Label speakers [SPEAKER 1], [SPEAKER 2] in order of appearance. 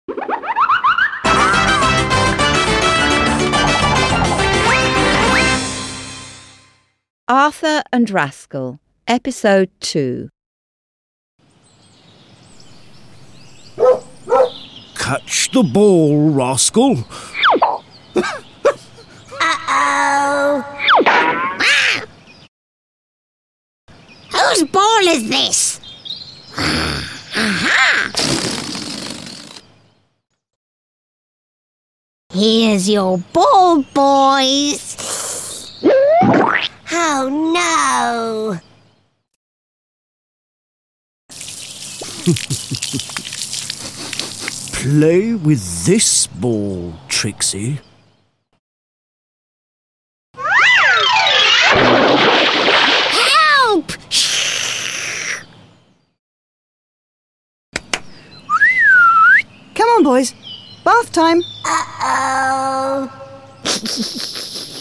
[SPEAKER 1] Arthur and Rascal, Episode 2.
[SPEAKER 2] Catch the ball, Rascal.
[SPEAKER 3] Uh-oh! Ah! Whose ball is this? Aha! Here's your ball, boys. Oh, no.
[SPEAKER 2] Play with this ball, Trixie.
[SPEAKER 3] Help!
[SPEAKER 4] Come on, boys. Bath time.
[SPEAKER 3] Uh-oh.